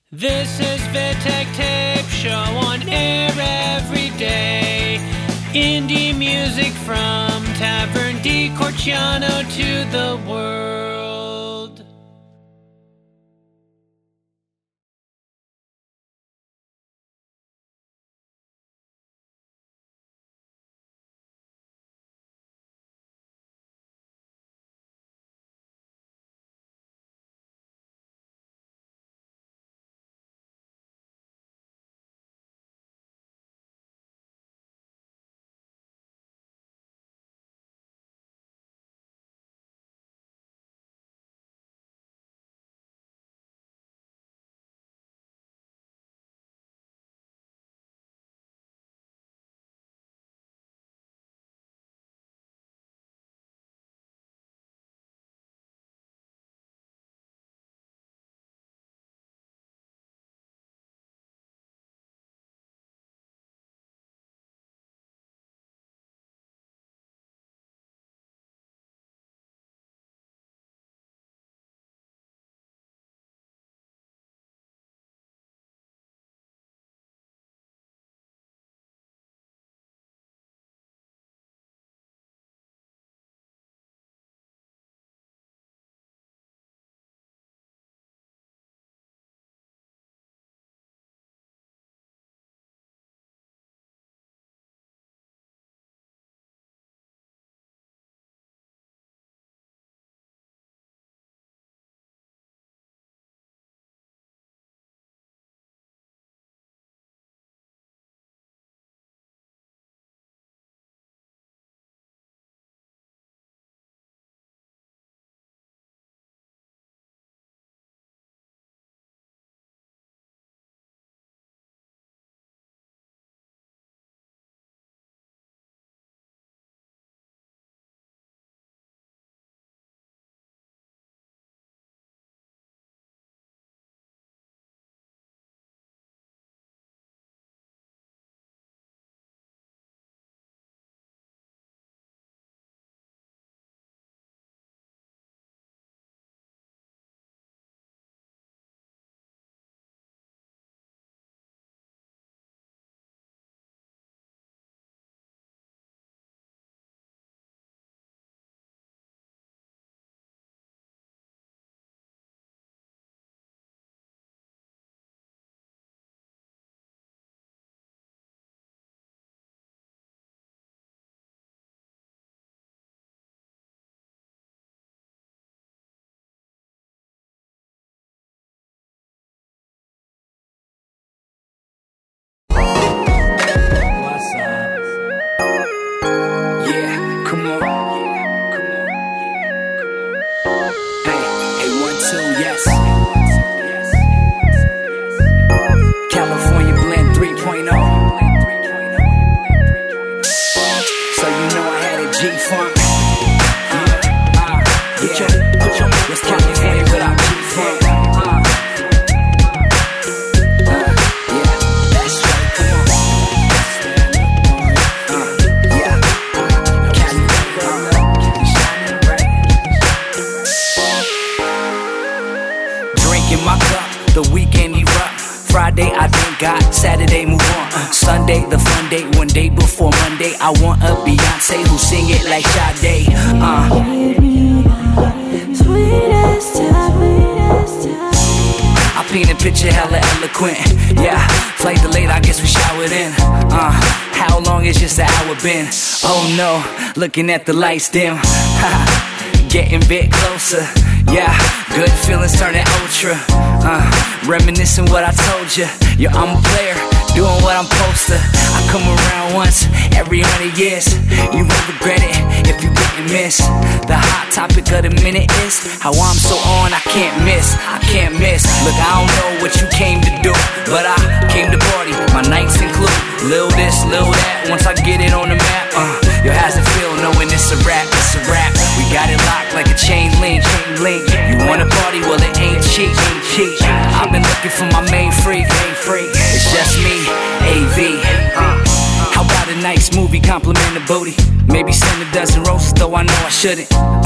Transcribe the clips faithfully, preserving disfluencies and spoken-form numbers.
This is Vitek Tape Show on air every day. Indie music from Tavern di Corciano to the world. Saturday, move on. Sunday, the fun day. One day before Monday, I want a Beyonce who sing it like Sade. Uh. I paint a picture hella eloquent. Yeah, flight delayed, I guess we showered in. Uh, how long has just an hour been? Oh no, looking at the lights dim. Getting a bit closer. Yeah, good feelings turning ultra. Uh, reminiscing what I told you. Yeah, I'm a player, doing what I'm supposed to. I come around once every hundred years. You won't regret it if you didn't miss. The hot topic of the minute is how I'm so on, I can't miss. I can't miss. Look, I don't know what you came to do, but I came to party. My nights include lil this, lil that. Once I get it on the map, uh, yo, how's it feel knowing it's a rap? It's a rap. We got it locked like a chain link, chain link. You wanna party? Well, it ain't cheap, ain't cheap. I've been looking for my main freak, main freak. It's just me, A V. Uh, how about a nice movie, compliment the booty? Maybe send a dozen roses, though I know I shouldn't. Uh,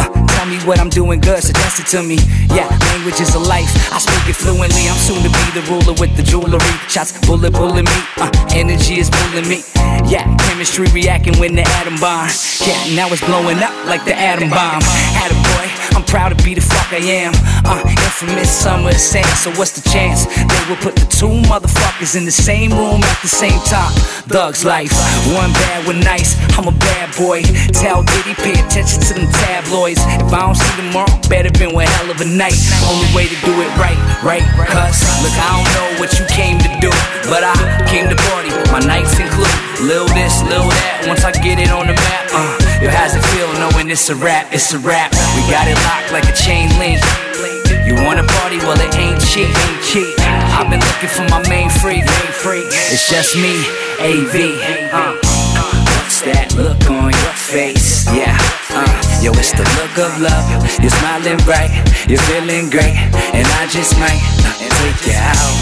tell me what I'm doing good, suggest it to me. Yeah, language is a life, I speak it fluently. I'm soon to be the ruler with the jewelry. Shots bullet pulling me, uh, energy is pulling me. Yeah, chemistry reacting when the atom bomb. Yeah, now it's blowing up like the atom bomb. Attaboy, I'm proud to be the fuck I am. Uh, infamous Summer of Sam, so what's the chance? They will put the two motherfuckers in the same room at the same time. Thug's life, one bad, one nice, I'm a bad boy. Tell Diddy, pay attention to them tabloids. If I don't see tomorrow, better been one hell of a night. Only way to do it right, right, cuz look, I don't know what you came to do, but I came to party, my nights include lil' this, lil' that. Once I get it on the map, uh, yo, how's it feel knowing it's a rap, it's a rap. We got it locked like a chain link. You wanna party? Well, it ain't cheap, ain't cheap. I've been looking for my main freak, main freak. It's just me, A V. Uh, what's that look on your face? Yeah, uh, yo, it's the look of love. You're smiling bright, you're feeling great, and I just might uh, take you out.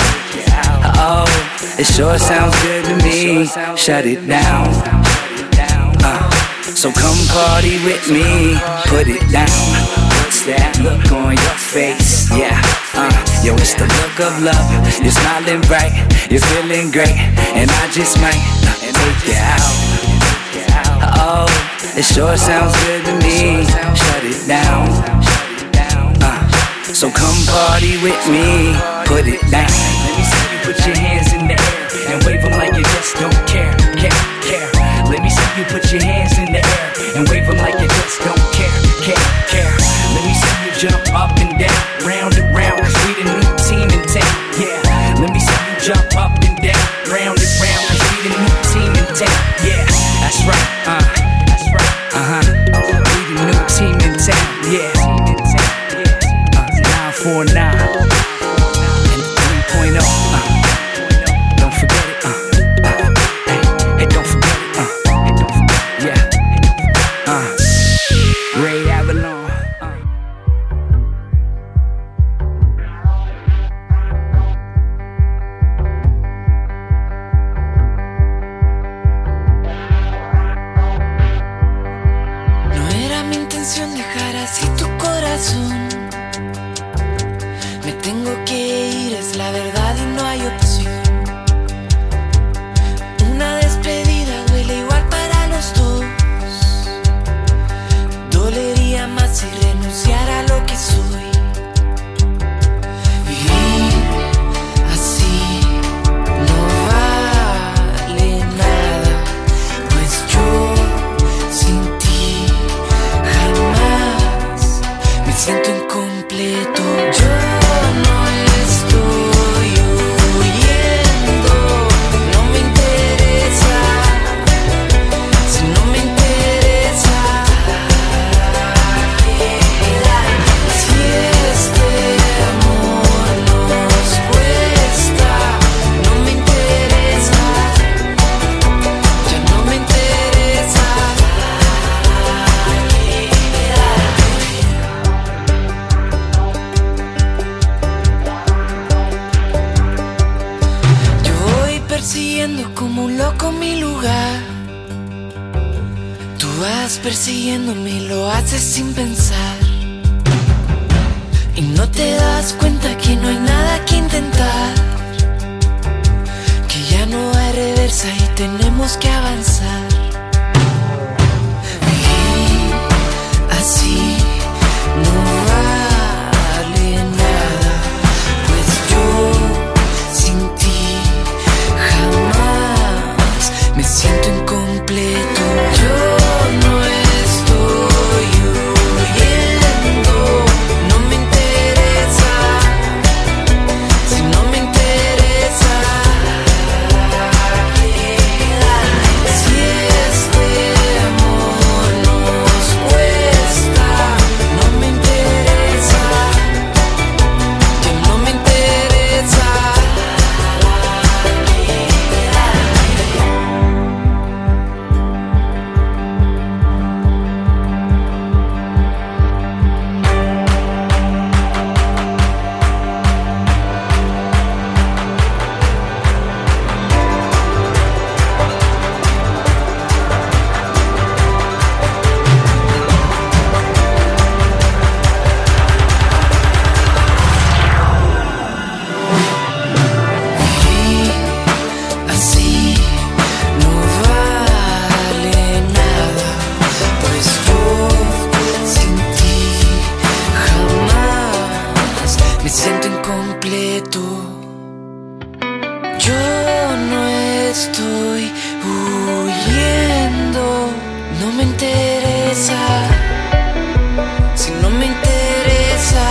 Oh, it sure sounds good to me. Shut it down. Uh, so come party with me. Put it down. What's that look on your face? Yeah, uh, yo, it's the look of love. You're smiling bright, you're feeling great, and I just might uh, take you out. Oh, it sure sounds good to me. Shut it down. Uh, so come party with me. Put it down. Let me see you put your hands in the air and wave them like you just don't care, care, care. Let me see you put your hands in the air and wave them like you just don't care, care, care. Let me see you jump up and down, round and round, cause we the new team in town, yeah. Let me see you jump up and down, round and round, cause we the new team in town, yeah. That's right, uh, that's right, uh-huh. We the new team in town, yeah. Uh, nine four nine. Dejar así tu corazón. Me tengo que ir, es la verdad y no hay opción. Una despedida duele igual para los dos. Dolería más si renunciara a lo que soy. Vivir así no vale nada, pues yo sin ti jamás me siento incompleto. Yo no estoy huyendo, no me interesa, si no me interesa. Si este amor nos cuesta, no me interesa, ya no me interesa. Yo voy persiguiendo como un loco mi lugar. Tú vas persiguiéndome y lo haces sin pensar. Y no te das cuenta que no hay nada que intentar, que ya no hay reversa y tenemos que avanzar. Vivir así no vale nada, pues yo sin ti jamás me siento incompleto. Yo no estoy huyendo, no me interesa, si no que tú. Yo no estoy huyendo, no me interesa. Si no me interesa,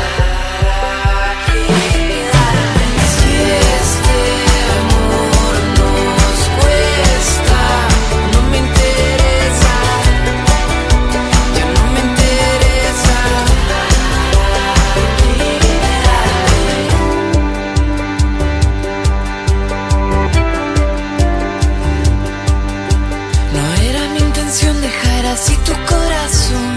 si este amor nos cuesta, no me interesa, ya no me interesa. No era mi intención dejar así tu corazón.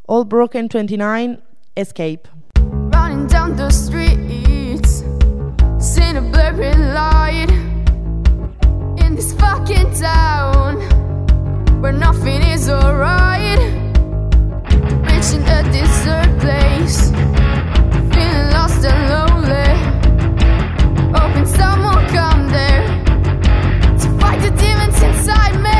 All Broken twenty-nine, Escape. Running down the streets, seeing a blurry light in this fucking town where nothing is alright. Reaching a desert place, feeling lost and lonely, hoping someone will come there to fight the demons inside me.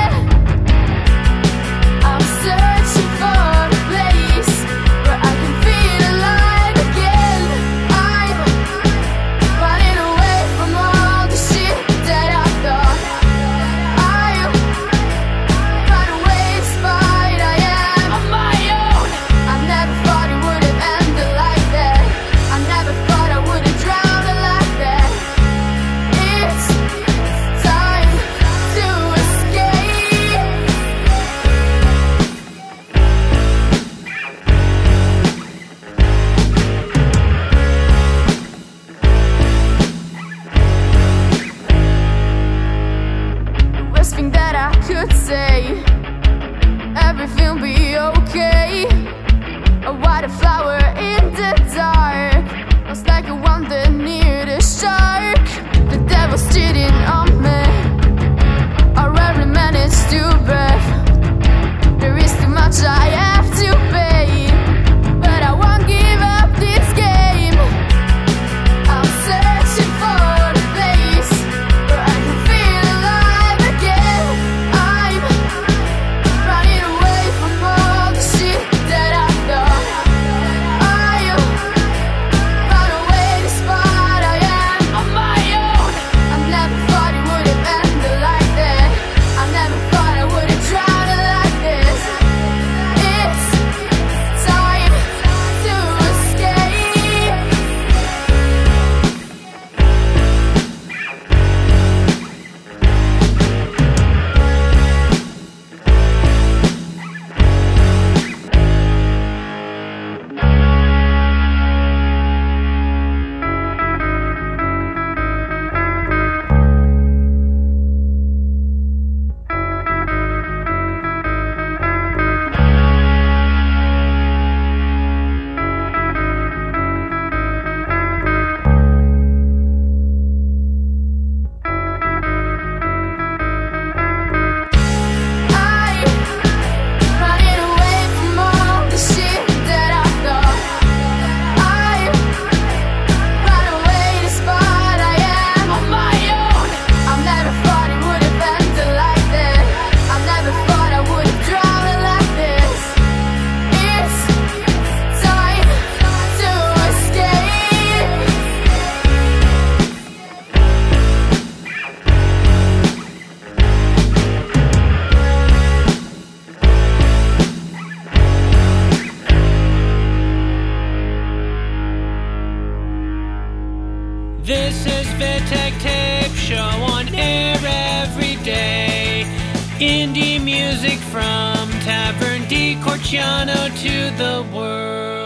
I'm searching for a place where I can feel alive again. I'm running away from all the shit that I thought. I run away despite I am on my own. I never thought it would have ended like that. I never thought I would have drowned like that. It's time to escape. The worst thing that I could say, everything will be okay. A white flower in the dark, looks like a wonder near the shark. The devil's cheating on me, I rarely manage to breathe. There is too much I have to pay, but I won't give up this game. I'm searching for a place where I can feel alive again. I'm running away from all the shit that I thought. I run away despite I am on my own. I never thought it would have ended like that. I never thought I would have drowned like this. It's time to escape. I running away from all the shit that I thought. I run away despite I am on my own. I never thought it would have ended like that. I never thought I would have drowned like this. It's time to escape. This is Vitek Tape Show on air every day. Indie music from Tavern di Corciano to the world.